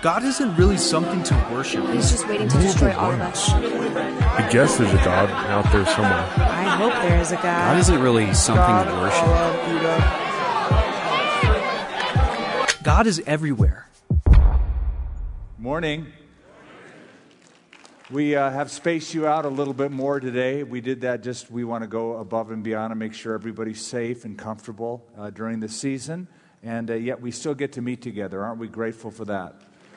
God isn't really something to worship. He's just waiting to destroy all of us. I guess there's a God out there somewhere. I hope there is a God. God isn't really something to worship. God is everywhere. Morning. We have spaced you out a little bit more today. We did that we want to go above and beyond and make sure everybody's safe and comfortable during the season. And yet we still get to meet together. Aren't we grateful for that?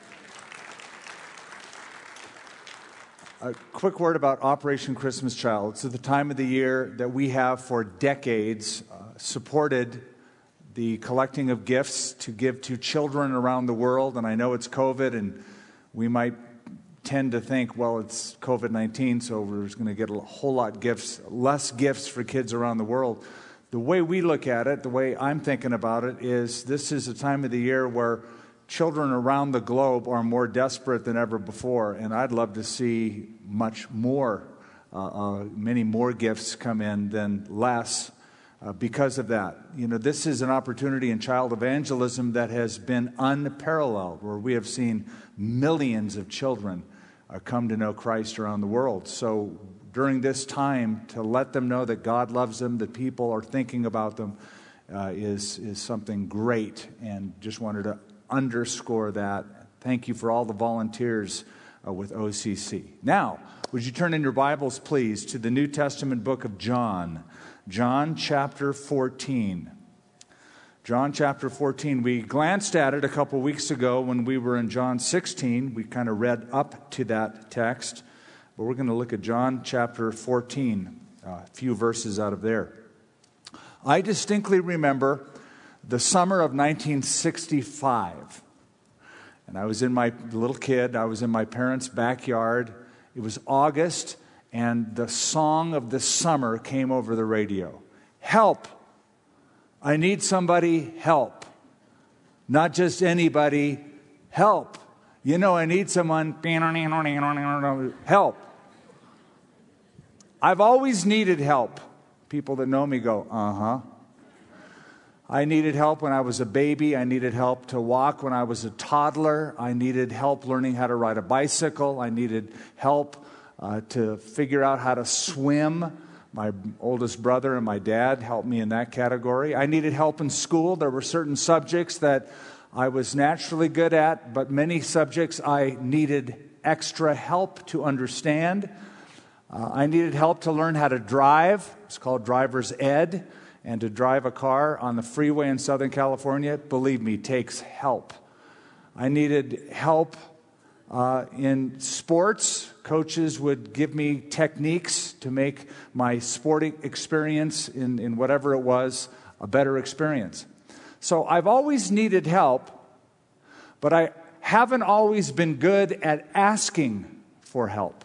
A quick word about Operation Christmas Child. It's the time of the year that we have for decades supported the collecting of gifts to give to children around the world. And I know it's COVID, and we might tend to think, well, it's COVID-19, so we're just going to get a whole lot less gifts for kids around the world. The way we look at it, the way I'm thinking about it, is this is a time of the year where children around the globe are more desperate than ever before, and I'd love to see much more, many more gifts come in than less because of that. You know, this is an opportunity in child evangelism that has been unparalleled, where we have seen millions of children come to know Christ around the world. So during this time, to let them know that God loves them, that people are thinking about them, is something great, and just wanted to underscore that. Thank you for all the volunteers with OCC. Now, would you turn in your Bibles, please, to the New Testament book of John. John chapter 14. John chapter 14. We glanced at it a couple weeks ago when we were in John 16. We kind of read up to that text. But we're going to look at John chapter 14, a few verses out of there. I distinctly remember the summer of 1965. And I was I was in my parents' backyard. It was August, and the song of the summer came over the radio. Help! I need somebody, help. Not just anybody, help. You know, I need someone, help. I've always needed help. People that know me go, uh-huh. I needed help when I was a baby. I needed help to walk when I was a toddler. I needed help learning how to ride a bicycle. I needed help to figure out how to swim. My oldest brother and my dad helped me in that category. I needed help in school. There were certain subjects that I was naturally good at, but many subjects I needed extra help to understand. I needed help to learn how to drive. It's called driver's ed. And to drive a car on the freeway in Southern California, believe me, takes help. I needed help in sports. Coaches would give me techniques to make my sporting experience in whatever it was a better experience. So I've always needed help, but I haven't always been good at asking for help.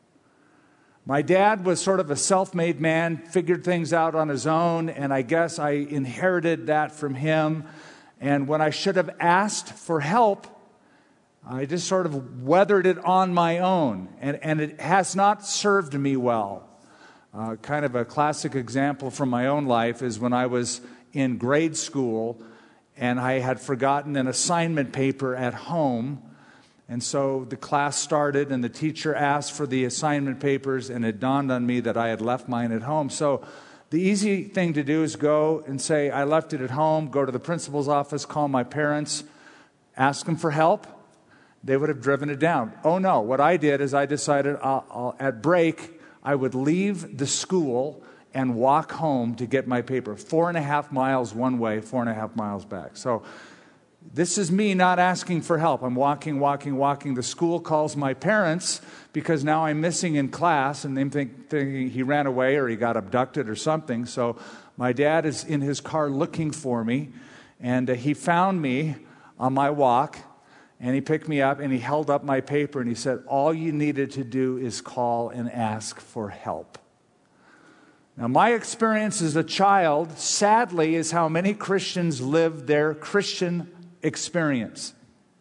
My dad was sort of a self-made man, figured things out on his own, and I guess I inherited that from him. And when I should have asked for help, I just sort of weathered it on my own, and it has not served me well. Kind of a classic example from my own life is when I was in grade school, and I had forgotten an assignment paper at home. And so the class started, and the teacher asked for the assignment papers, and it dawned on me that I had left mine at home. So the easy thing to do is go and say, I left it at home, go to the principal's office, call my parents, ask them for help. They would have driven it down. Oh no, what I did is I decided at break, I would leave the school and walk home to get my paper. 4.5 miles one way, 4.5 miles back. So this is me not asking for help. I'm walking. The school calls my parents because now I'm missing in class, and they thinking he ran away or he got abducted or something. So my dad is in his car looking for me, and he found me on my walk, and he picked me up, and he held up my paper, and he said, all you needed to do is call and ask for help. Now, my experience as a child, sadly, is how many Christians live their Christian experience.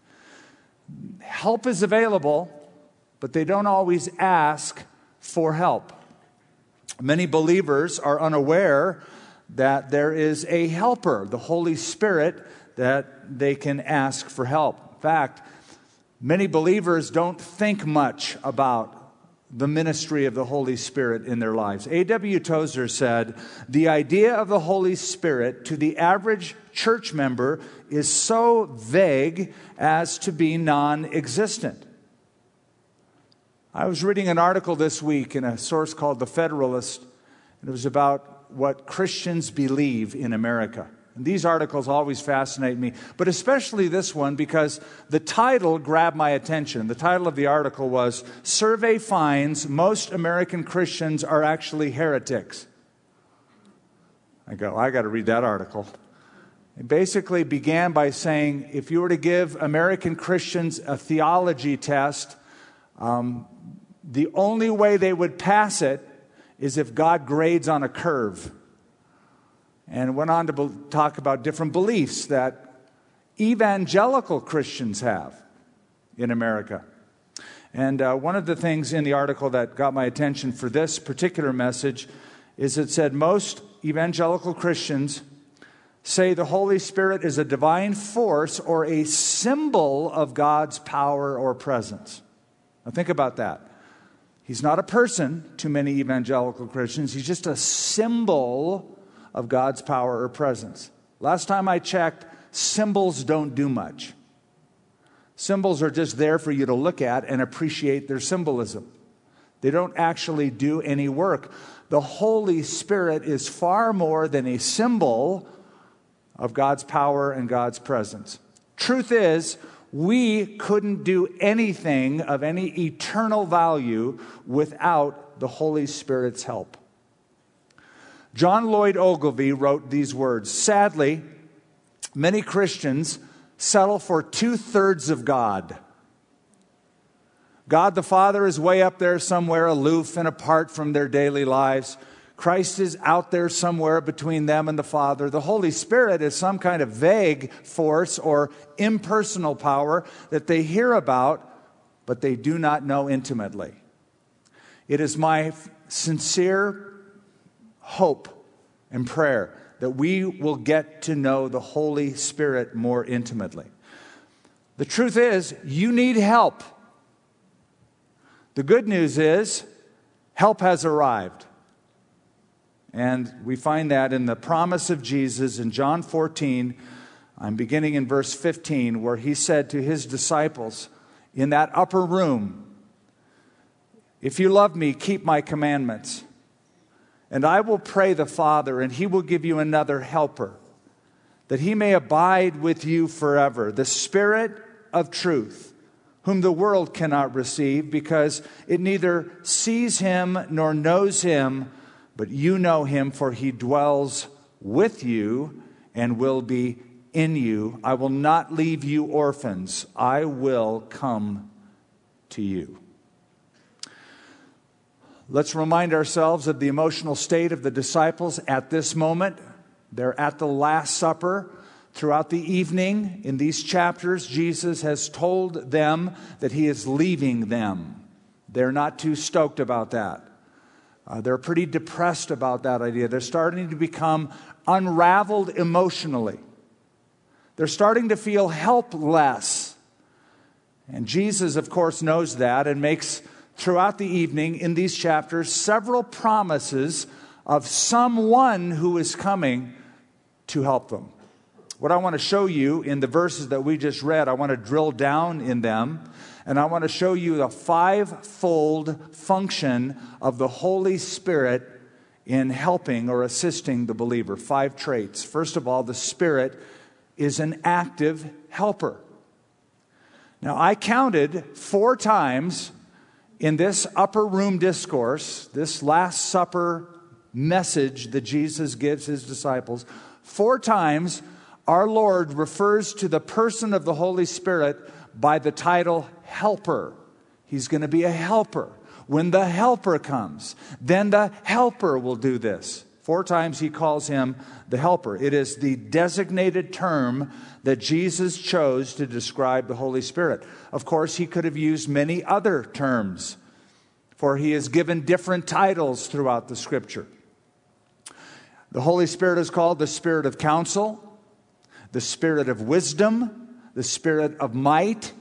Help is available, but they don't always ask for help. Many believers are unaware that there is a helper, the Holy Spirit, that they can ask for help. In fact, Many believers don't think much about the ministry of the Holy Spirit in their lives. A.W. Tozer said, "The idea of the Holy Spirit to the average church member is so vague as to be non-existent." I was reading an article this week in a source called The Federalist, and it was about what Christians believe in America. And these articles always fascinate me, but especially this one because the title grabbed my attention. The title of the article was, "Survey Finds Most American Christians Are Actually Heretics." I got to read that article. It basically began by saying, if you were to give American Christians a theology test, the only way they would pass it is if God grades on a curve. And went on to talk about different beliefs that evangelical Christians have in America. And one of the things in the article that got my attention for this particular message is it said most evangelical Christians say the Holy Spirit is a divine force or a symbol of God's power or presence. Now think about that. He's not a person to many evangelical Christians. He's just a symbol of God's power or presence. Last time I checked, symbols don't do much. Symbols are just there for you to look at and appreciate their symbolism. They don't actually do any work. The Holy Spirit is far more than a symbol of God's power and God's presence. Truth is, we couldn't do anything of any eternal value without the Holy Spirit's help. John Lloyd Ogilvie wrote these words, "Sadly, many Christians settle for 2/3 of God. God the Father is way up there somewhere, aloof and apart from their daily lives. Christ is out there somewhere between them and the Father. The Holy Spirit is some kind of vague force or impersonal power that they hear about, but they do not know intimately. It is my sincere hope and prayer that we will get to know the Holy Spirit more intimately. The truth is, you need help. The good news is, help has arrived. And we find that in the promise of Jesus in John 14, I'm beginning in verse 15, where he said to his disciples in that upper room, "If you love me, keep my commandments. And I will pray the Father, and he will give you another helper, that he may abide with you forever, the Spirit of truth, whom the world cannot receive, because it neither sees him nor knows him, but you know him, for he dwells with you and will be in you. I will not leave you orphans. I will come to you." Let's remind ourselves of the emotional state of the disciples at this moment. They're at the Last Supper. Throughout the evening, in these chapters, Jesus has told them that he is leaving them. They're not too stoked about that. They're pretty depressed about that idea. They're starting to become unraveled emotionally. They're starting to feel helpless. And Jesus, of course, knows that and makes throughout the evening in these chapters several promises of someone who is coming to help them. What I want to show you in the verses that we just read, I want to drill down in them, and I want to show you the fivefold function of the Holy Spirit in helping or assisting the believer. 5 traits. First of all, the Spirit is an active helper. Now, I counted 4 times in this upper room discourse, this Last Supper message that Jesus gives his disciples, 4 times our Lord refers to the person of the Holy Spirit by the title helper. He's going to be a helper. When the helper comes, then the helper will do this. 4 times he calls him the helper. It is the designated term that Jesus chose to describe the Holy Spirit. Of course, he could have used many other terms, for he is given different titles throughout the Scripture. The Holy Spirit is called the Spirit of counsel, the Spirit of wisdom, the Spirit of might,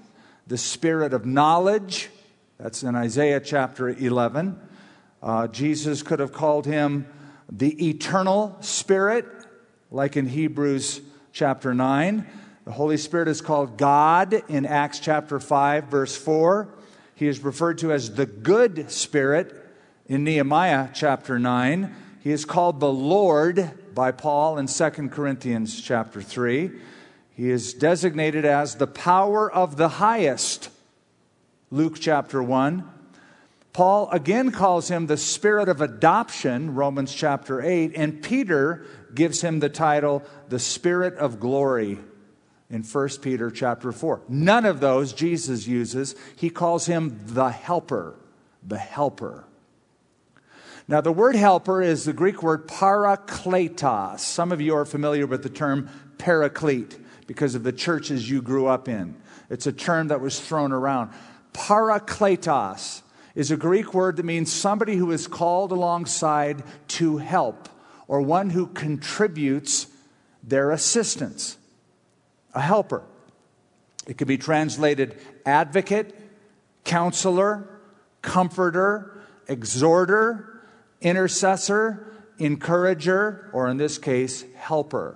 the Spirit of knowledge. That's in Isaiah chapter 11. Jesus could have called him the eternal Spirit, like in Hebrews chapter 9. The Holy Spirit is called God in Acts chapter 5, verse 4. He is referred to as the good Spirit in Nehemiah chapter 9. He is called the Lord by Paul in 2 Corinthians chapter 3. He is designated as the power of the highest, Luke chapter 1. Paul again calls him the Spirit of adoption, Romans chapter 8. And Peter gives him the title, the Spirit of glory, in 1 Peter chapter 4. None of those Jesus uses. He calls him the helper, the helper. Now, the word helper is the Greek word parakletos. Some of you are familiar with the term paraclete because of the churches you grew up in. It's a term that was thrown around. Parakletos is a Greek word that means somebody who is called alongside to help, or one who contributes their assistance. A helper. It could be translated advocate, counselor, comforter, exhorter, intercessor, encourager, or in this case, helper.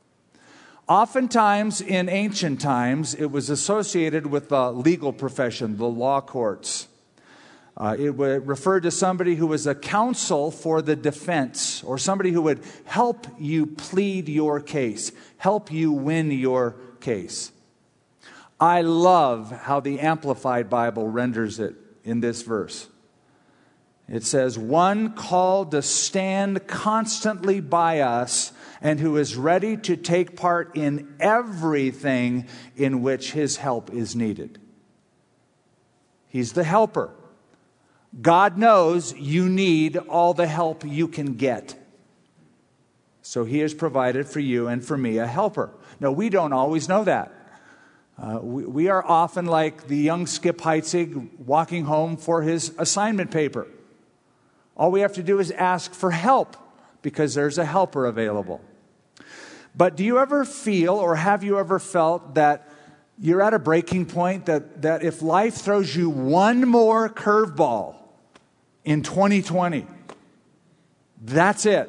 Oftentimes in ancient times, it was associated with the legal profession, the law courts. It referred to somebody who was a counsel for the defense, or somebody who would help you plead your case, help you win your case. I love how the Amplified Bible renders it in this verse. It says, one called to stand constantly by us and who is ready to take part in everything in which his help is needed. He's the helper. God knows you need all the help you can get. So he has provided for you and for me a helper. Now, we don't always know that. We are often like the young Skip Heitzig walking home for his assignment paper. All we have to do is ask for help because there's a helper available. But do you ever feel, or have you ever felt that you're at a breaking point, that if life throws you one more curveball in 2020, that's it?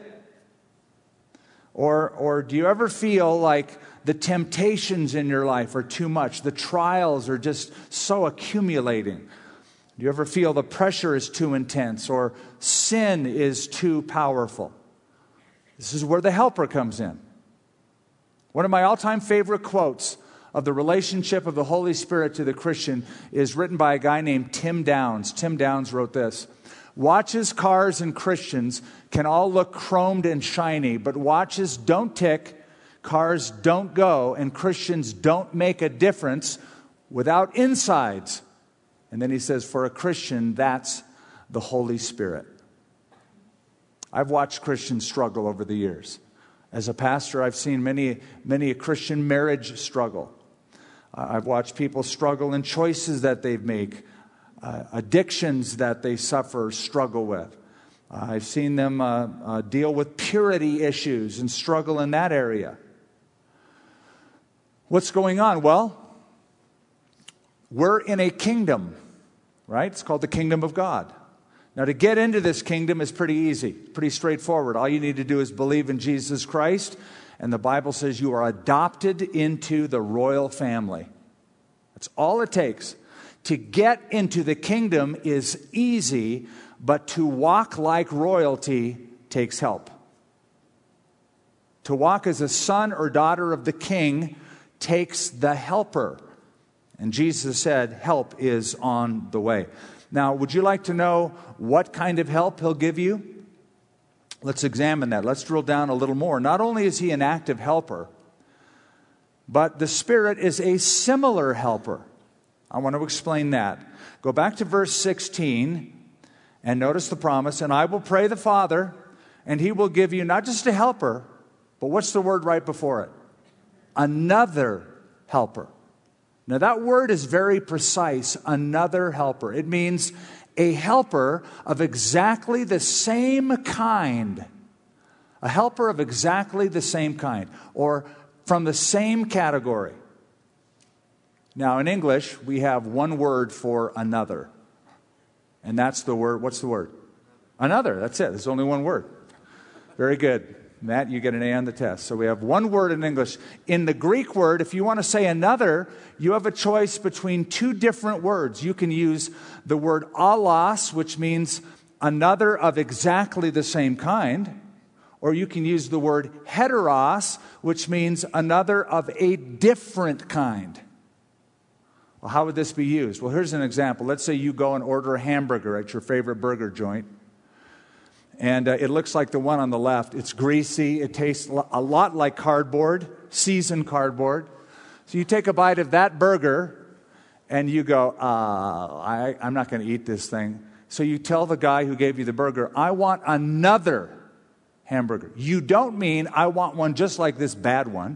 Or do you ever feel like the temptations in your life are too much? The trials are just so accumulating. Do you ever feel the pressure is too intense or sin is too powerful? This is where the helper comes in. One of my all-time favorite quotes of the relationship of the Holy Spirit to the Christian is written by a guy named Tim Downs. Tim Downs wrote this: watches, cars, and Christians can all look chromed and shiny, but watches don't tick, cars don't go, and Christians don't make a difference without insides. And then he says, for a Christian, that's the Holy Spirit. I've watched Christians struggle over the years. As a pastor, I've seen many a Christian marriage struggle. I've watched people struggle in choices that they make, addictions that they suffer, struggle with. I've seen them deal with purity issues and struggle in that area. What's going on? Well, we're in a kingdom, right? It's called the kingdom of God. Now, to get into this kingdom is pretty easy, pretty straightforward. All you need to do is believe in Jesus Christ, and the Bible says you are adopted into the royal family. That's all it takes. To get into the kingdom is easy, but to walk like royalty takes help. To walk as a son or daughter of the king takes the helper. And Jesus said, help is on the way. Now, would you like to know what kind of help he'll give you? Let's examine that. Let's drill down a little more. Not only is he an active helper, but the Spirit is a similar helper. I want to explain that. Go back to verse 16 and notice the promise. And I will pray the Father, and he will give you not just a helper, but what's the word right before it? Another helper. Now that word is very precise, another helper. It means a helper of exactly the same kind. A helper of exactly the same kind, or from the same category. Now, in English, we have one word for another. And that's the word, what's the word? Another, that's it. There's only one word. Very good. Matt, you get an A on the test. So we have one word in English. In the Greek word, if you want to say another, you have a choice between two different words. You can use the word allos, which means another of exactly the same kind, or you can use the word heteros, which means another of a different kind. Well, how would this be used? Well, here's an example. Let's say you go and order a hamburger at your favorite burger joint. And it looks like the one on the left. It's greasy. It tastes a lot like cardboard, seasoned cardboard. So you take a bite of that burger, and you go, I'm not going to eat this thing. So you tell the guy who gave you the burger, I want another hamburger. You don't mean, I want one just like this bad one.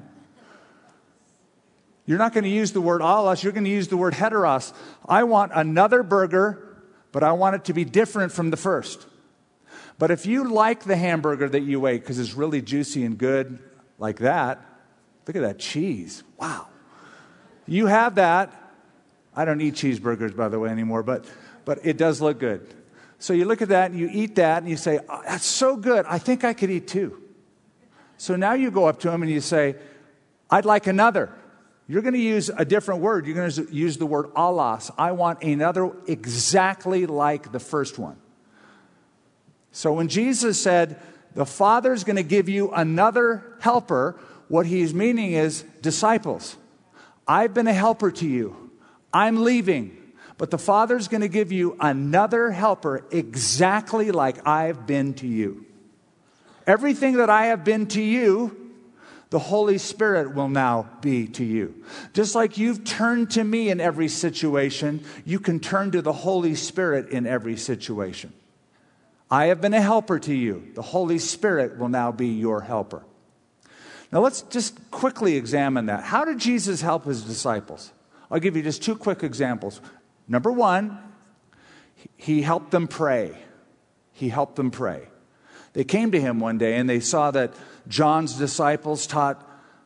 You're not going to use the word allos. You're going to use the word heteros. I want another burger, but I want it to be different from the first. But if you like the hamburger that you ate because it's really juicy and good like that, look at that cheese. Wow. You have that. I don't eat cheeseburgers, by the way, anymore, but it does look good. So you look at that and you eat that and you say, oh, that's so good. I think I could eat two. So now you go up to him and you say, I'd like another. You're going to use a different word. You're going to use the word allos. I want another exactly like the first one. So when Jesus said, the Father's going to give you another helper, what he's meaning is disciples. I've been a helper to you. I'm leaving. But the Father's going to give you another helper exactly like I've been to you. Everything that I have been to you, the Holy Spirit will now be to you. Just like you've turned to me in every situation, you can turn to the Holy Spirit in every situation. I have been a helper to you. The Holy Spirit will now be your helper. Now let's just quickly examine that. How did Jesus help his disciples? I'll give you just two quick examples. Number one, he helped them pray. He helped them pray. They came to him one day and they saw that John's disciples taught,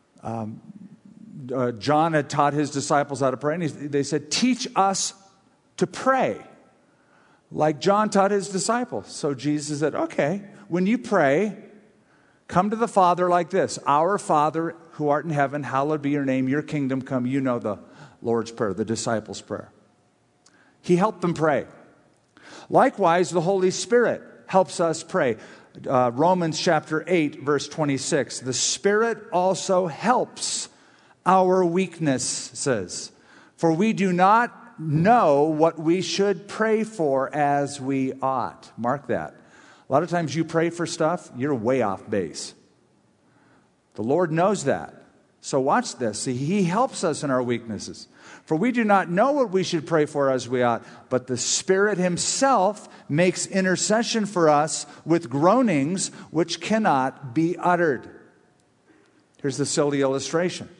John had taught his disciples how to pray. And they said, teach us to pray like John taught his disciples. So Jesus said, okay, when you pray, come to the Father like this. Our Father who art in heaven, hallowed be your name, your kingdom come. You know the Lord's Prayer, the disciples' prayer. He helped them pray. Likewise, the Holy Spirit helps us pray. Romans chapter 8, verse 26. The Spirit also helps our weaknesses, for we do not know what we should pray for as we ought. Mark that. A lot of times you pray for stuff, you're way off base. The Lord knows that. So watch this. See, he helps us in our weaknesses. For we do not know what we should pray for as we ought, but the Spirit himself makes intercession for us with groanings which cannot be uttered. Here's the silly illustration.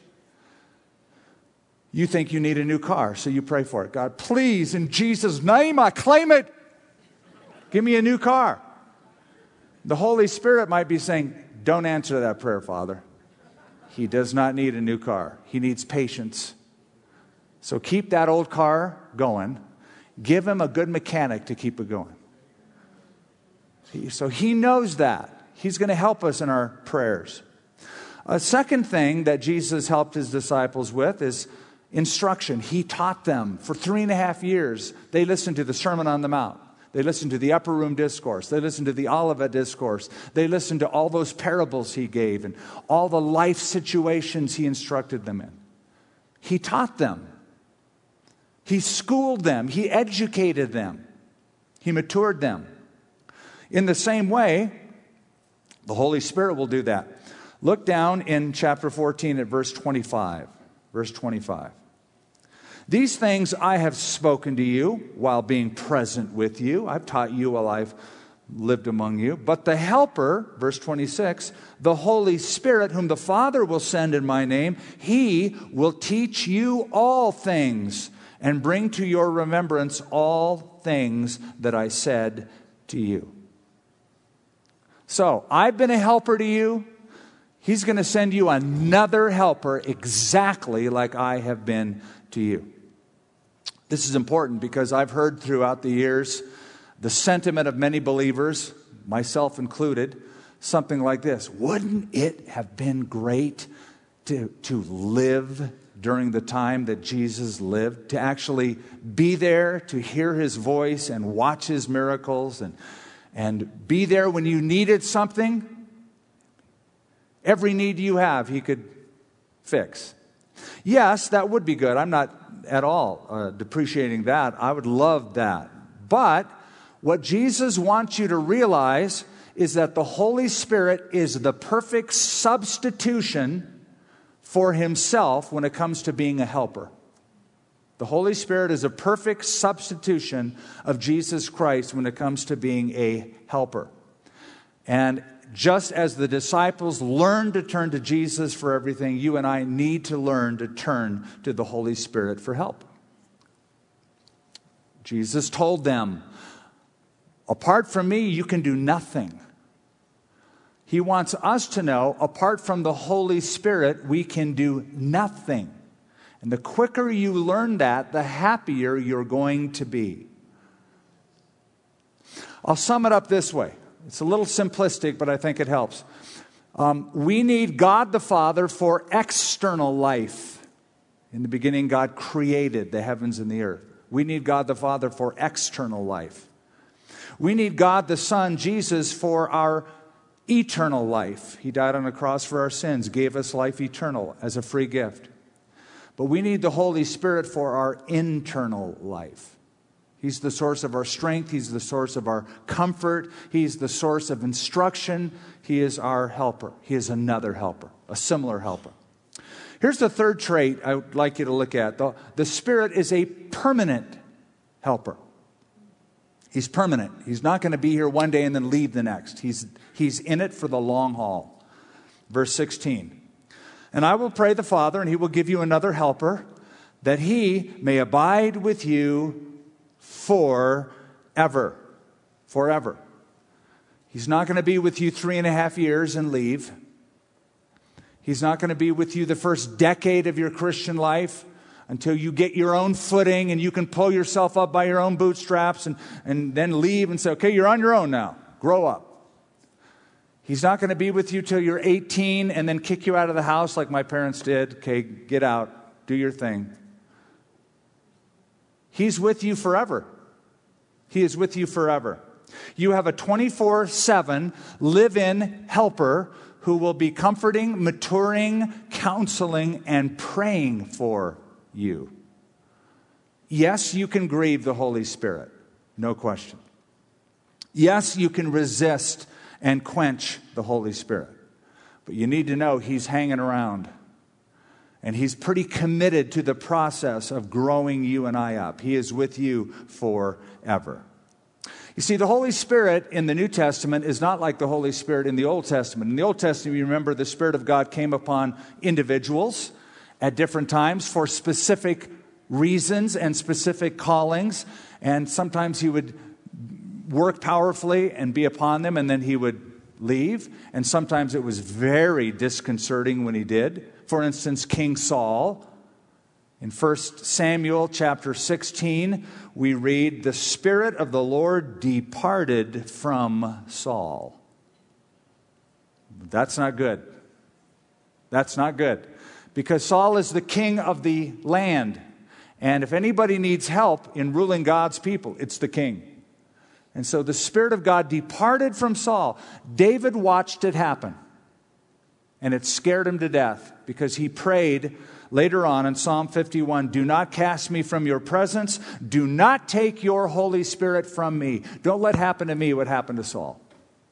You think you need a new car, so you pray for it. God, please, in Jesus' name, I claim it. Give me a new car. The Holy Spirit might be saying, don't answer that prayer, Father. He does not need a new car. He needs patience. So keep that old car going. Give him a good mechanic to keep it going. So he knows that. He's going to help us in our prayers. A second thing that Jesus helped his disciples with is instruction. He taught them for 3.5 years. They listened to the Sermon on the Mount. They listened to the Upper Room Discourse. They listened to the Olivet Discourse. They listened to all those parables he gave and all the life situations he instructed them in. He taught them. He schooled them. He educated them. He matured them. In the same way, the Holy Spirit will do that. Look down in chapter 14 at verse 25. Verse 25. These things I have spoken to you while being present with you. I've taught you while I've lived among you. But the Helper, verse 26, the Holy Spirit, whom the Father will send in my name, he will teach you all things and bring to your remembrance all things that I said to you. So, I've been a helper to you. He's going to send you another helper exactly like I have been to you. This is important because I've heard throughout the years the sentiment of many believers, myself included, something like this: wouldn't it have been great to live during the time that Jesus lived, to actually be there, to hear his voice and watch his miracles and be there when you needed something? Every need you have, he could fix. Yes, that would be good. I'm not at all depreciating that. I would love that. But what Jesus wants you to realize is that the Holy Spirit is the perfect substitution for himself when it comes to being a helper. The Holy Spirit is a perfect substitution of Jesus Christ when it comes to being a helper. And just as the disciples learned to turn to Jesus for everything, you and I need to learn to turn to the Holy Spirit for help. Jesus told them, apart from me, you can do nothing. He wants us to know, apart from the Holy Spirit, we can do nothing. And the quicker you learn that, the happier you're going to be. I'll sum it up this way. It's a little simplistic, but I think it helps. We need God the Father for external life. In the beginning, God created the heavens and the earth. We need God the Father for external life. We need God the Son, Jesus, for our eternal life. He died on a cross for our sins, gave us life eternal as a free gift. But we need the Holy Spirit for our internal life. He's the source of our strength. He's the source of our comfort. He's the source of instruction. He is our helper. He is another helper, a similar helper. Here's the third trait I would like you to look at. The Spirit is a permanent helper. He's permanent. He's not going to be here one day and then leave the next. He's in it for the long haul. Verse 16. And I will pray the Father, and he will give you another helper, that he may abide with you forever. Forever. He's not going to be with you 3.5 years and leave. He's not going to be with you the first decade of your Christian life until you get your own footing and you can pull yourself up by your own bootstraps and then leave and say, okay, you're on your own now. Grow up. He's not going to be with you till you're 18 and then kick you out of the house like my parents did. Okay, get out. Do your thing. He's with you forever. He is with you forever. You have a 24/7 live-in helper who will be comforting, maturing, counseling, and praying for you. Yes, you can grieve the Holy Spirit. No question. Yes, you can resist and quench the Holy Spirit. But you need to know he's hanging around. And he's pretty committed to the process of growing you and I up. He is with you forever. You see, the Holy Spirit in the New Testament is not like the Holy Spirit in the Old Testament. In the Old Testament, you remember the Spirit of God came upon individuals at different times for specific reasons and specific callings. And sometimes he would work powerfully and be upon them, and then he would leave. And sometimes it was very disconcerting when he did. For instance, King Saul. In 1 Samuel chapter 16, we read, the Spirit of the Lord departed from Saul. That's not good. That's not good. Because Saul is the king of the land. And if anybody needs help in ruling God's people, it's the king. And so the Spirit of God departed from Saul. David watched it happen. And it scared him to death because he prayed later on in Psalm 51, do not cast me from your presence. Do not take your Holy Spirit from me. Don't let happen to me what happened to Saul.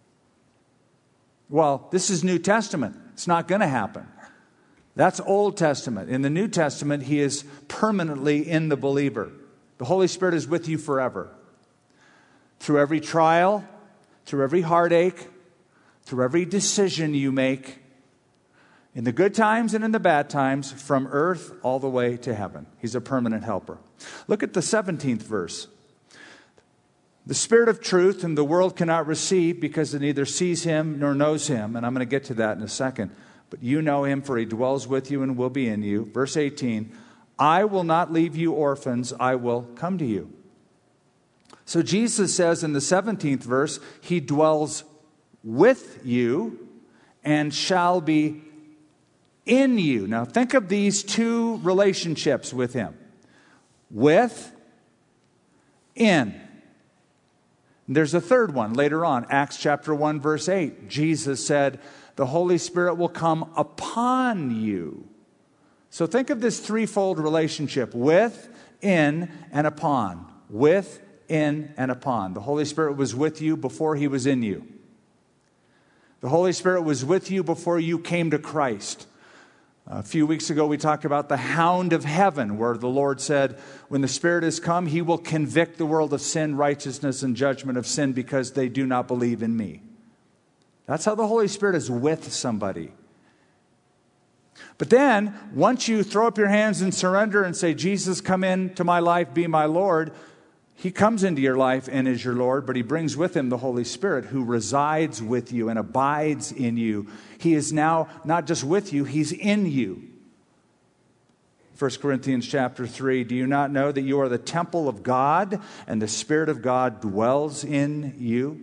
Well, this is New Testament. It's not going to happen. That's Old Testament. In the New Testament, he is permanently in the believer. The Holy Spirit is with you forever. Through every trial, through every heartache, through every decision you make, in the good times and in the bad times, from earth all the way to heaven. He's a permanent helper. Look at the 17th verse. The Spirit of truth whom the world cannot receive because it neither sees him nor knows him. And I'm going to get to that in a second. But you know him, for he dwells with you and will be in you. Verse 18, I will not leave you orphans, I will come to you. So Jesus says in the 17th verse, he dwells with you and shall be in you. Now think of these two relationships with him. With, in. There's a third one later on, Acts chapter 1, verse 8. Jesus said, the Holy Spirit will come upon you. So think of this threefold relationship, with, in, and upon. With, in, and upon. The Holy Spirit was with you before he was in you. The Holy Spirit was with you before you came to Christ. A few weeks ago, we talked about the hound of heaven, where the Lord said, when the Spirit has come, he will convict the world of sin, righteousness, and judgment of sin because they do not believe in me. That's how the Holy Spirit is with somebody. But then, once you throw up your hands and surrender and say, Jesus, come into my life, be my Lord, he comes into your life and is your Lord, but he brings with him the Holy Spirit who resides with you and abides in you. He is now not just with you, he's in you. 1 Corinthians chapter 3, do you not know that you are the temple of God and the Spirit of God dwells in you?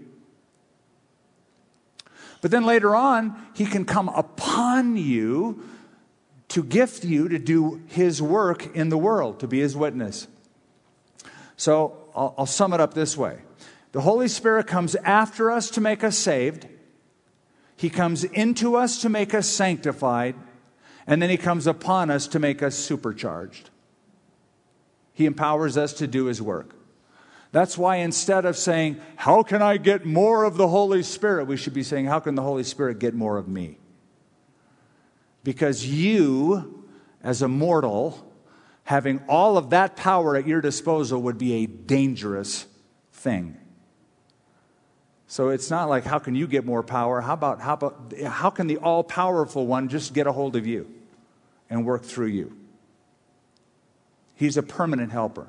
But then later on, he can come upon you to gift you to do his work in the world, to be his witness. So I'll sum it up this way. The Holy Spirit comes after us to make us saved. He comes into us to make us sanctified. And then he comes upon us to make us supercharged. He empowers us to do his work. That's why instead of saying, how can I get more of the Holy Spirit? We should be saying, how can the Holy Spirit get more of me? Because you, as a mortal, having all of that power at your disposal would be a dangerous thing. So it's not like, how can you get more power? How can the all-powerful one just get a hold of you and work through you? He's a permanent helper.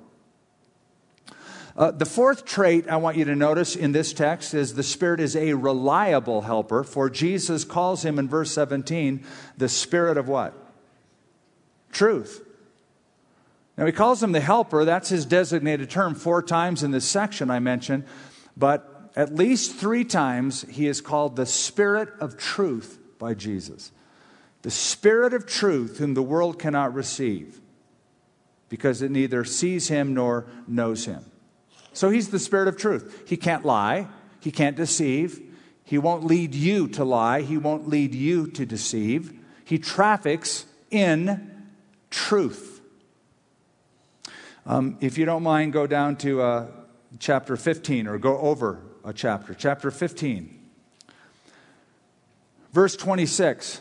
The fourth trait I want you to notice in this text is the Spirit is a reliable helper, for Jesus calls him in verse 17 the Spirit of what? Truth. Now he calls him the helper. That's his designated term 4 times in this section I mentioned. But at least 3 times he is called the Spirit of truth by Jesus. The Spirit of truth whom the world cannot receive because it neither sees him nor knows him. So he's the Spirit of truth. He can't lie. He can't deceive. He won't lead you to lie. He won't lead you to deceive. He traffics in truth. If you don't mind, go down to chapter 15 or go over a chapter. Chapter 15. Verse 26.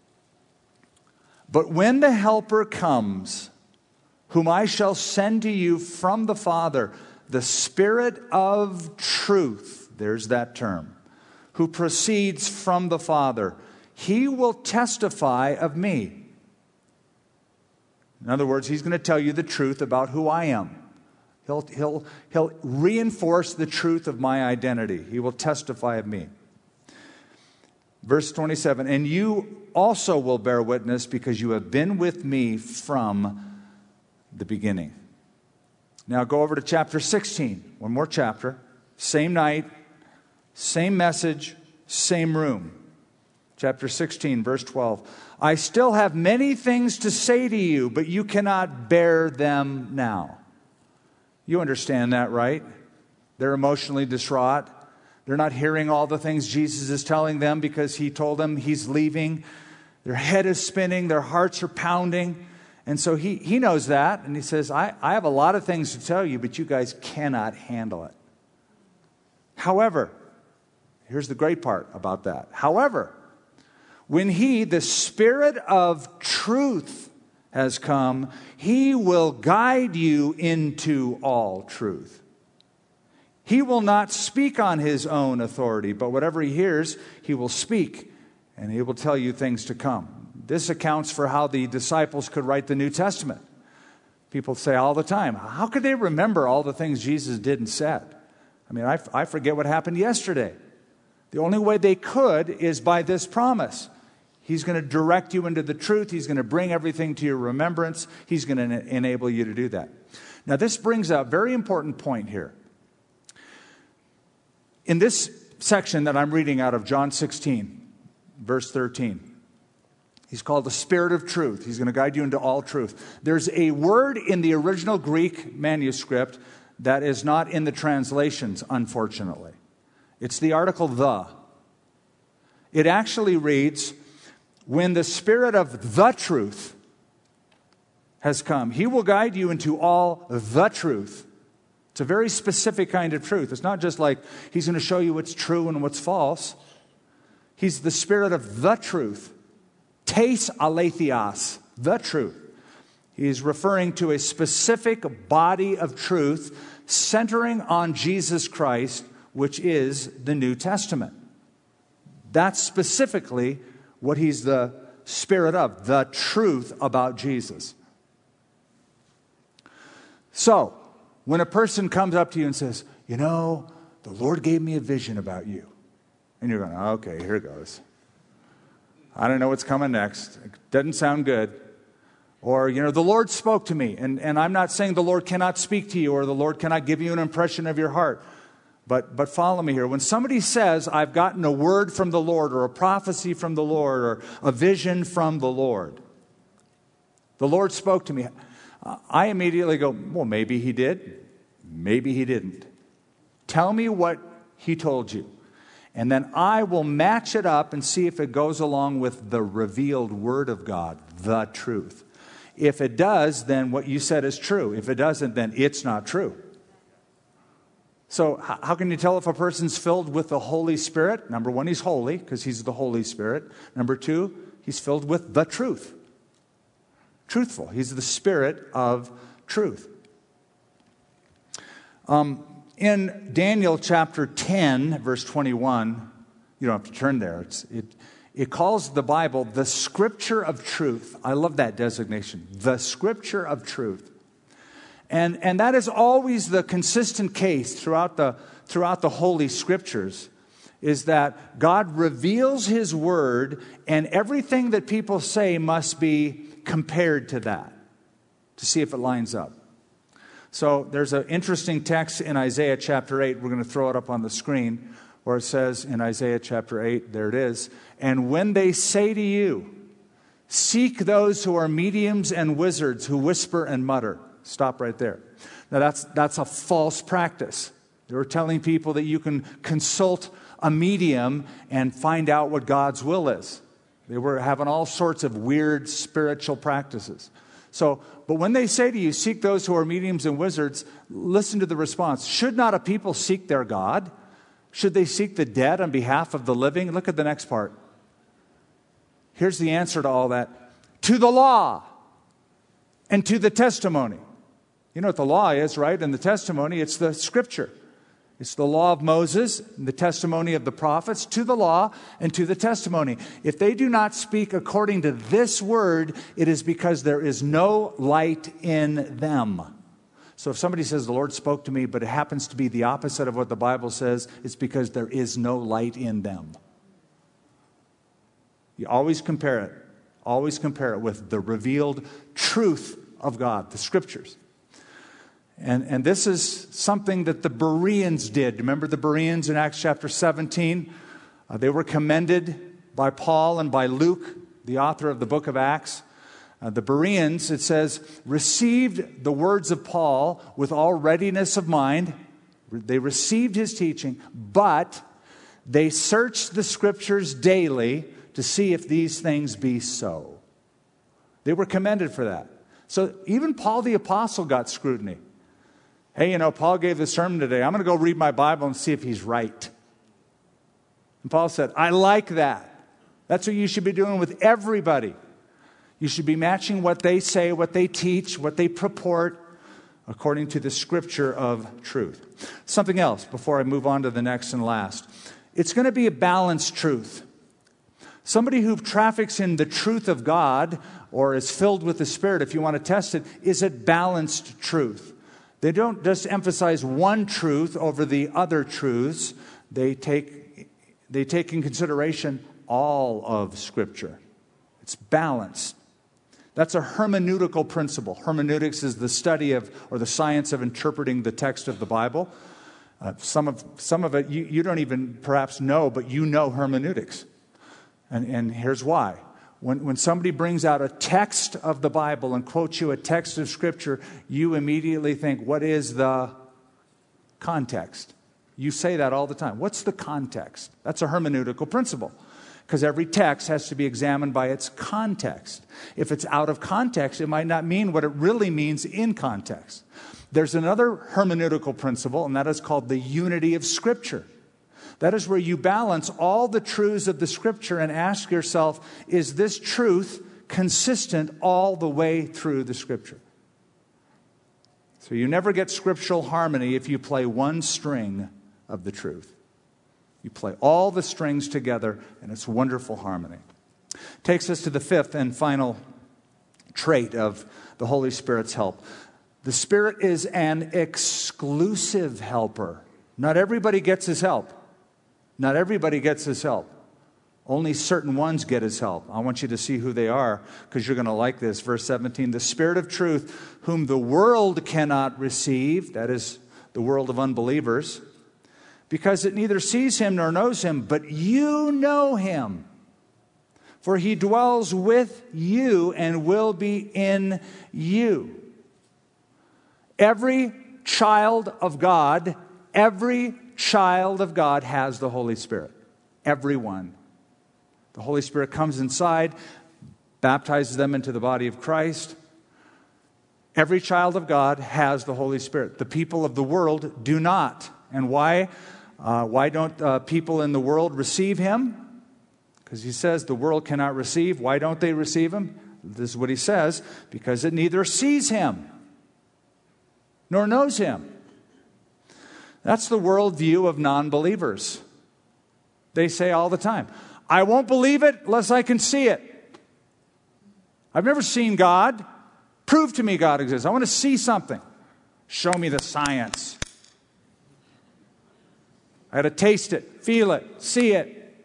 But when the Helper comes, whom I shall send to you from the Father, the Spirit of truth, there's that term, who proceeds from the Father, he will testify of me. In other words, he's going to tell you the truth about who I am. He'll reinforce the truth of my identity. He will testify of me. Verse 27, and you also will bear witness because you have been with me from the beginning. Now go over to chapter 16. One more chapter. Same night, same message, same room. Chapter 16, verse 12. I still have many things to say to you, but you cannot bear them now. You understand that, right? They're emotionally distraught. They're not hearing all the things Jesus is telling them because he told them he's leaving. Their head is spinning. Their hearts are pounding. And so he knows that. And he says, I have a lot of things to tell you, but you guys cannot handle it. However, here's the great part about that. However, when he, the Spirit of truth, has come, he will guide you into all truth. He will not speak on his own authority, but whatever he hears, he will speak, and he will tell you things to come. This accounts for how the disciples could write the New Testament. People say all the time, how could they remember all the things Jesus did and said? I mean, I forget what happened yesterday. The only way they could is by this promise. He's going to direct you into the truth. He's going to bring everything to your remembrance. He's going to enable you to do that. Now, this brings a very important point here. In this section that I'm reading out of John 16, verse 13, he's called the Spirit of Truth. He's going to guide you into all truth. There's a word in the original Greek manuscript that is not in the translations, unfortunately. It's the article the. It actually reads, when the Spirit of the truth has come, He will guide you into all the truth. It's a very specific kind of truth. It's not just like He's going to show you what's true and what's false. He's the Spirit of the truth. Tes aletheos, the truth. He's referring to a specific body of truth centering on Jesus Christ, which is the New Testament. That's specifically what He's the Spirit of, the truth about Jesus. So, when a person comes up to you and says, you know, the Lord gave me a vision about you. And you're going, okay, here it goes. I don't know what's coming next. It doesn't sound good. Or, you know, the Lord spoke to me. And I'm not saying the Lord cannot speak to you or the Lord cannot give you an impression of your heart. But follow me here. When somebody says, I've gotten a word from the Lord or a prophecy from the Lord or a vision from the Lord spoke to me, I immediately go, well, maybe He did. Maybe He didn't. Tell me what He told you. And then I will match it up and see if it goes along with the revealed Word of God, the truth. If it does, then what you said is true. If it doesn't, then it's not true. So how can you tell if a person's filled with the Holy Spirit? Number one, he's holy because He's the Holy Spirit. Number two, he's filled with the truth. Truthful. He's the Spirit of truth. In Daniel chapter 10, verse 21, you don't have to turn there. It calls the Bible the Scripture of truth. I love that designation, the Scripture of truth. And that is always the consistent case throughout the Holy Scriptures, is that God reveals His Word, and everything that people say must be compared to that to see if it lines up. So there's an interesting text in Isaiah chapter 8. We're going to throw it up on the screen where it says in Isaiah chapter 8, there it is, and when they say to you, seek those who are mediums and wizards who whisper and mutter. Stop right there. Now that's a false practice. They were telling people that you can consult a medium and find out what God's will is. They were having all sorts of weird spiritual practices. So, but when they say to you, seek those who are mediums and wizards, listen to the response. Should not a people seek their God? Should they seek the dead on behalf of the living? Look at the next part. Here's the answer to all that. To the law and to the testimony. You know what the law is, right? And the testimony, it's the Scripture. It's the law of Moses, and the testimony of the prophets, to the law and to the testimony. If they do not speak according to this word, it is because there is no light in them. So if somebody says, the Lord spoke to me, but it happens to be the opposite of what the Bible says, it's because there is no light in them. You always compare it. Always compare it with the revealed truth of God, the Scriptures. And this is something that the Bereans did. Remember the Bereans in Acts chapter 17? They were commended by Paul and by Luke, the author of the book of Acts. The Bereans, it says, received the words of Paul with all readiness of mind. They received his teaching, but they searched the Scriptures daily to see if these things be so. They were commended for that. So even Paul the Apostle got scrutiny. Hey, you know, Paul gave this sermon today. I'm going to go read my Bible and see if he's right. And Paul said, I like that. That's what you should be doing with everybody. You should be matching what they say, what they teach, what they purport, according to the Scripture of truth. Something else before I move on to the next and last. It's going to be a balanced truth. Somebody who traffics in the truth of God or is filled with the Spirit, if you want to test it, is it balanced truth? They don't just emphasize one truth over the other truths. They take in consideration all of Scripture. It's balanced. That's a hermeneutical principle. Hermeneutics is the study of, or the science of interpreting the text of the Bible. Some of it you don't even perhaps know, but you know hermeneutics. And here's why. When somebody brings out a text of the Bible and quotes you a text of Scripture, you immediately think, what is the context? You say that all the time. What's the context? That's a hermeneutical principle. Because every text has to be examined by its context. If it's out of context, it might not mean what it really means in context. There's another hermeneutical principle, and that is called the unity of Scripture. That is where you balance all the truths of the Scripture and ask yourself, is this truth consistent all the way through the Scripture? So you never get scriptural harmony if you play one string of the truth. You play all the strings together, and it's wonderful harmony. Takes us to the fifth and final trait of the Holy Spirit's help. The Spirit is an exclusive helper. Not everybody gets His help. Not everybody gets His help. Only certain ones get His help. I want you to see who they are, because you're going to like this. Verse 17, the Spirit of truth, whom the world cannot receive, that is, the world of unbelievers, because it neither sees Him nor knows Him, but you know Him. For He dwells with you and will be in you. Every child of God has the Holy Spirit. Everyone. The Holy Spirit comes inside, baptizes them into the body of Christ. Every child of God has the Holy Spirit. The people of the world do not. And why? Why don't people in the world receive Him? Because He says the world cannot receive. Why don't they receive Him? This is what He says. Because it neither sees Him nor knows Him. That's the worldview of non-believers. They say all the time, I won't believe it unless I can see it. I've never seen God. Prove to me God exists. I want to see something. Show me the science. I got to taste it, feel it, see it.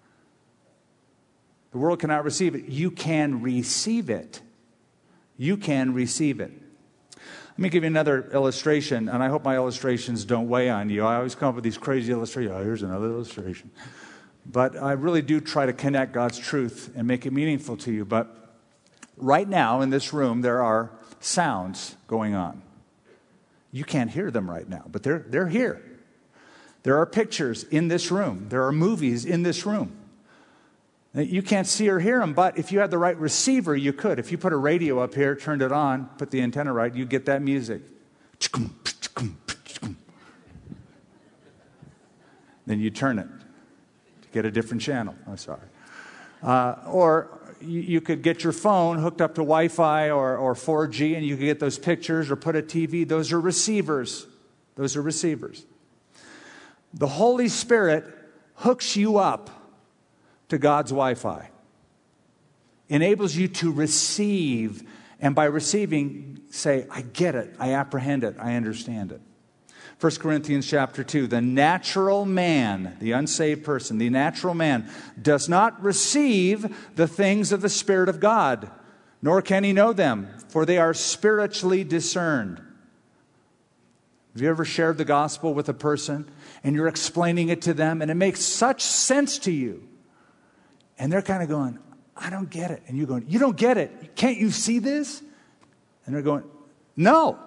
The world cannot receive it. You can receive it. You can receive it. Let me give you another illustration, and I hope my illustrations don't weigh on you. I always come up with these crazy illustrations. Oh, here's another illustration. But I really do try to connect God's truth and make it meaningful to you. But right now in this room, there are sounds going on. You can't hear them right now, but they're here. There are pictures in this room. There are movies in this room. You can't see or hear them, but if you had the right receiver, you could. If you put a radio up here, turned it on, put the antenna right, you'd get that music. Then you turn it to get a different channel. I'm sorry. Or you could get your phone hooked up to Wi-Fi or 4G, and you could get those pictures, or put a TV. Those are receivers. Those are receivers. The Holy Spirit hooks you up to God's Wi-Fi. Enables you to receive, and by receiving, say, I get it, I apprehend it, I understand it. 1 Corinthians chapter 2, the natural man, the unsaved person, the natural man does not receive the things of the Spirit of God, nor can he know them, for they are spiritually discerned. Have you ever shared the gospel with a person, and you're explaining it to them, and it makes such sense to you? And they're kind of going, I don't get it. And you're going, you don't get it? Can't you see this? And they're going, no.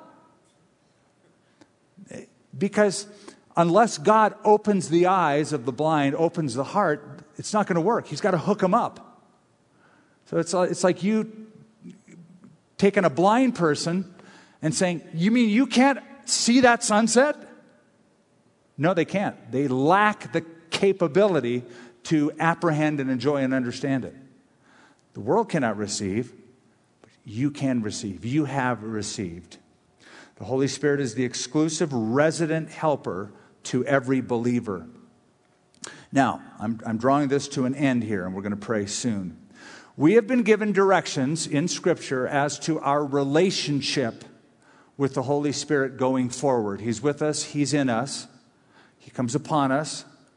Because unless God opens the eyes of the blind, opens the heart, it's not going to work. He's got to hook them up. So it's like you taking a blind person and saying, you mean you can't see that sunset? No, they can't. They lack the capability to apprehend and enjoy and understand it. The world cannot receive, but you can receive. You have received. The Holy Spirit is the exclusive resident helper to every believer. Now, I'm drawing this to an end here, and we're going to pray soon. We have been given directions in Scripture as to our relationship with the Holy Spirit going forward. He's with us. He's in us. He comes upon us.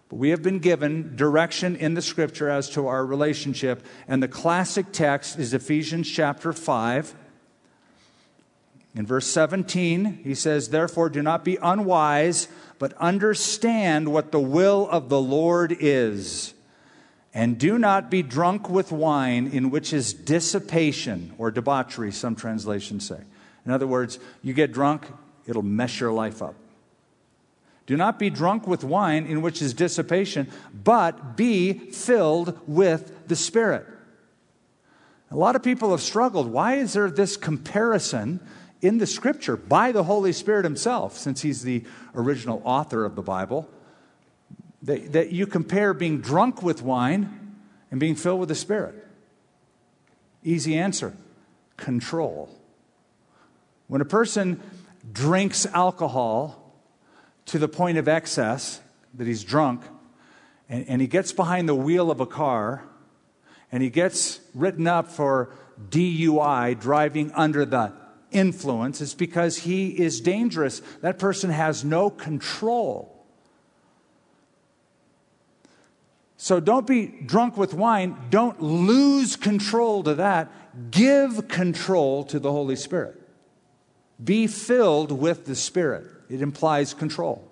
But we have been given direction in the Scripture as to our relationship. And the classic text is Ephesians chapter 5. In verse 17, he says, "Therefore do not be unwise, but understand what the will of the Lord is. And do not be drunk with wine, in which is dissipation," or debauchery, some translations say. In other words, you get drunk, it'll mess your life up. "Do not be drunk with wine, in which is dissipation, but be filled with the Spirit." A lot of people have struggled. Why is there this comparison in the Scripture by the Holy Spirit himself, since he's the original author of the Bible, that you compare being drunk with wine and being filled with the Spirit? Easy answer: control. When a person drinks alcohol to the point of excess, that he's drunk, and he gets behind the wheel of a car, and he gets written up for DUI, driving under the influence, it's because he is dangerous. That person has no control. So don't be drunk with wine. Don't lose control to that. Give control to the Holy Spirit. Be filled with the Spirit. It implies control.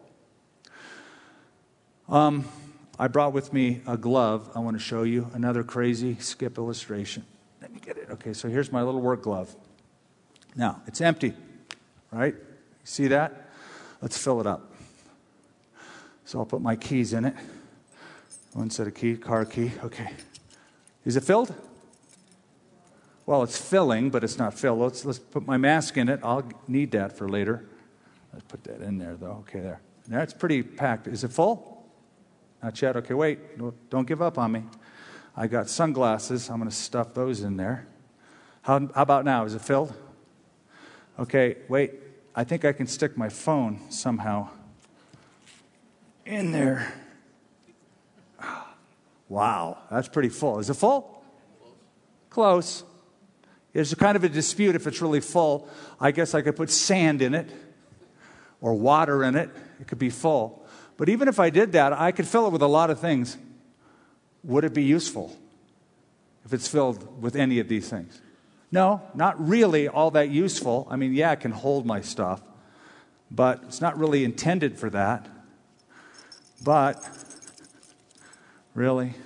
I brought with me a glove. I want to show you another crazy skip illustration. Let me get it. Okay, so here's my little work glove. Now, it's empty, right? See that? Let's fill it up. So I'll put my keys in it. One set of key, car key. Okay. Is it filled? Well, it's filling, but it's not filled. Let's put my mask in it. I'll need that for later. Let's put that in there, though. Okay, there. Now it's pretty packed. Is it full? Not yet. Okay, wait. Don't give up on me. I got sunglasses. I'm going to stuff those in there. How about now? Is it filled? Okay, wait. I think I can stick my phone somehow in there. Wow, that's pretty full. Is it full? Close. There's a kind of a dispute if it's really full. I guess I could put sand in it or water in it. It could be full. But even if I did that, I could fill it with a lot of things. Would it be useful if it's filled with any of these things? No, not really all that useful. I mean, yeah, it can hold my stuff, but it's not really intended for that. But, really?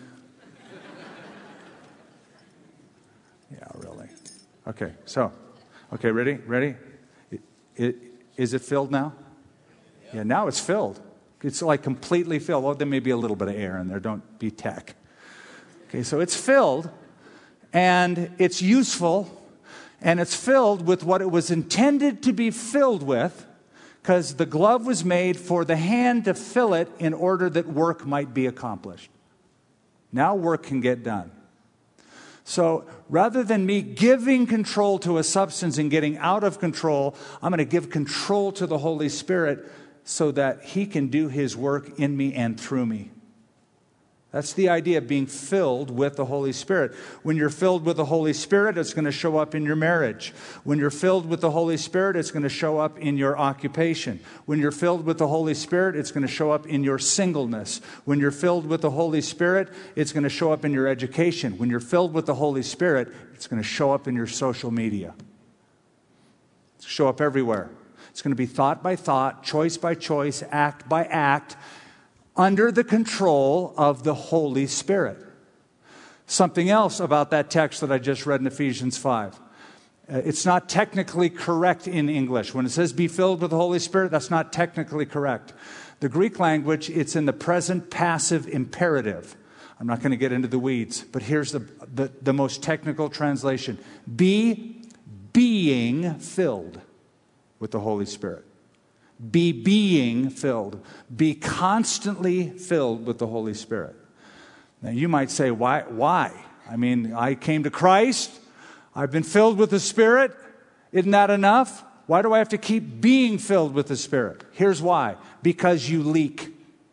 Yeah, really. Okay, so, ready? Is it filled now? Yeah, now it's filled. It's like completely filled. Well, there may be a little bit of air in there. Don't be tech. Okay, so it's filled. And it's useful, and it's filled with what it was intended to be filled with, because the glove was made for the hand to fill it in order that work might be accomplished. Now work can get done. So rather than me giving control to a substance and getting out of control, I'm going to give control to the Holy Spirit so that He can do His work in me and through me. That's the idea of being filled with the Holy Spirit. When you're filled with the Holy Spirit, it's going to show up in your marriage. When you're filled with the Holy Spirit, it's going to show up in your occupation. When you're filled with the Holy Spirit, it's going to show up in your singleness. When you're filled with the Holy Spirit, it's going to show up in your education. When you're filled with the Holy Spirit, it's going to show up in your social media. It's going to show up everywhere. It's going to be thought by thought, choice by choice, act by act, under the control of the Holy Spirit. Something else about that text that I just read in Ephesians 5. It's not technically correct in English. When it says be filled with the Holy Spirit, that's not technically correct. The Greek language, it's in the present passive imperative. I'm not going to get into the weeds, but here's the most technical translation. Be being filled with the Holy Spirit. Be being filled. Be constantly filled with the Holy Spirit. Now you might say, why? I mean, I came to Christ. I've been filled with the Spirit. Isn't that enough? Why do I have to keep being filled with the Spirit? Here's why. Because you leak.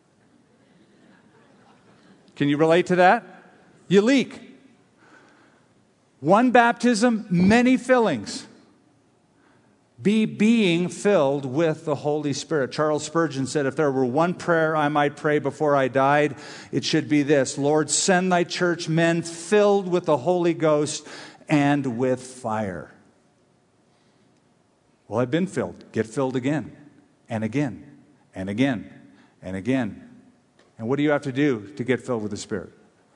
Can you relate to that? You leak. One baptism, many fillings. Be being filled with the Holy Spirit. Charles Spurgeon said, if there were one prayer I might pray before I died, it should be this: Lord, send thy church men filled with the Holy Ghost and with fire. Well, I've been filled. Get filled again and again and again and again. And what do you have to do to get filled with the Spirit?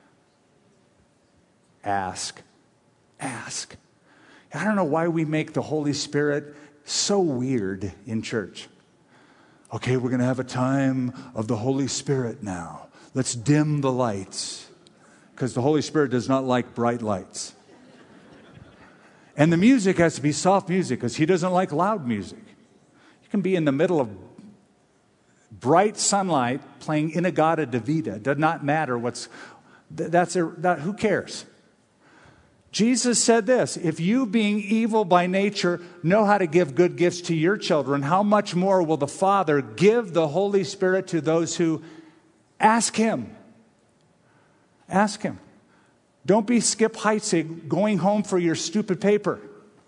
Ask. Ask. I don't know why we make the Holy Spirit so weird in church. Okay, we're going to have a time of the Holy Spirit now. Let's dim the lights. Because the Holy Spirit does not like bright lights. And the music has to be soft music because He doesn't like loud music. You can be in the middle of bright sunlight playing Inagata Davida. It does not matter who cares? Jesus said this: if you, being evil by nature, know how to give good gifts to your children, how much more will the Father give the Holy Spirit to those who ask Him? Ask Him. Don't be Skip Heitzig going home for your stupid paper.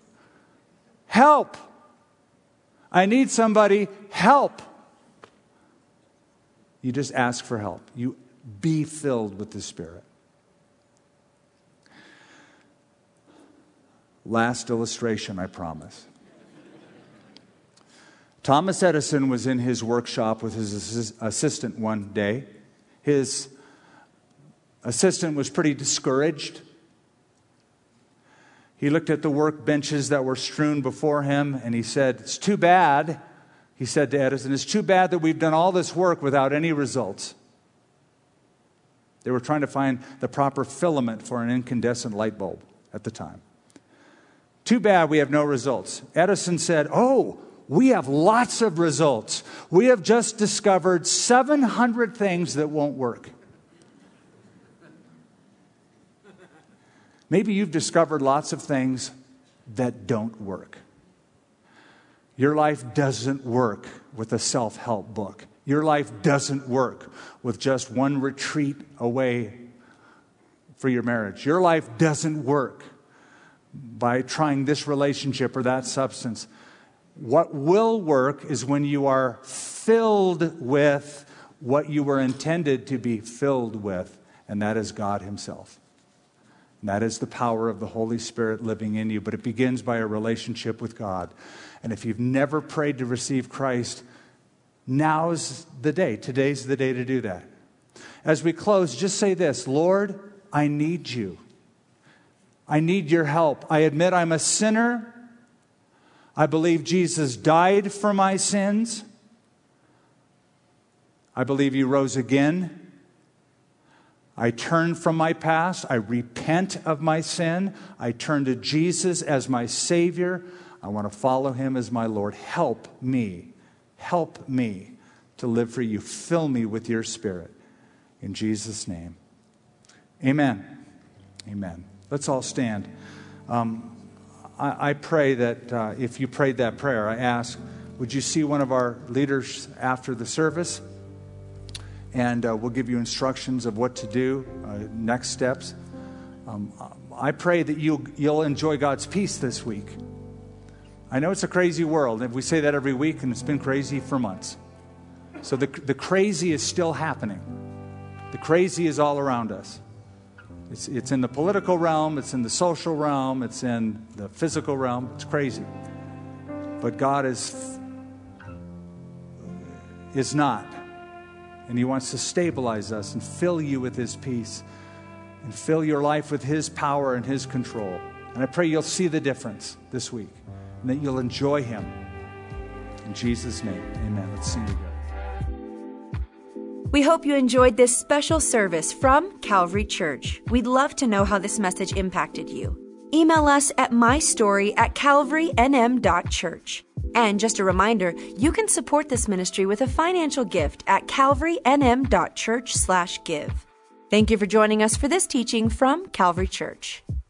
Help. I need somebody. Help. You just ask for help. You be filled with the Spirit. Last illustration, I promise. Thomas Edison was in his workshop with his assistant one day. His assistant was pretty discouraged. He looked at the workbenches that were strewn before him, and he said, "It's too bad," he said to Edison, "it's too bad that we've done all this work without any results." They were trying to find the proper filament for an incandescent light bulb at the time. Too bad we have no results. Edison said, "Oh, we have lots of results. We have just discovered 700 things that won't work." Maybe you've discovered lots of things that don't work. Your life doesn't work with a self-help book. Your life doesn't work with just one retreat away for your marriage. Your life doesn't work by trying this relationship or that substance. What will work is when you are filled with what you were intended to be filled with, and that is God Himself. And that is the power of the Holy Spirit living in you. But it begins by a relationship with God. And if you've never prayed to receive Christ, now's the day. Today's the day to do that. As we close, just say this: Lord, I need you. I need your help. I admit I'm a sinner. I believe Jesus died for my sins. I believe you rose again. I turn from my past. I repent of my sin. I turn to Jesus as my Savior. I want to follow Him as my Lord. Help me. Help me to live for you. Fill me with your Spirit. In Jesus' name. Amen. Amen. Let's all stand. I pray that if you prayed that prayer, I ask, would you see one of our leaders after the service? And we'll give you instructions of what to do, next steps. I pray that you'll enjoy God's peace this week. I know it's a crazy world, and we say that every week, and it's been crazy for months. So the crazy is still happening. The crazy is all around us. It's in the political realm, it's in the social realm, it's in the physical realm. It's crazy. But God is not. And He wants to stabilize us and fill you with His peace and fill your life with His power and His control. And I pray you'll see the difference this week and that you'll enjoy Him. In Jesus' name, amen. Let's sing together. We hope you enjoyed this special service from Calvary Church. We'd love to know how this message impacted you. Email us at mystory@calvarynm.church. And just a reminder, you can support this ministry with a financial gift at calvarynm.church/give. Thank you for joining us for this teaching from Calvary Church.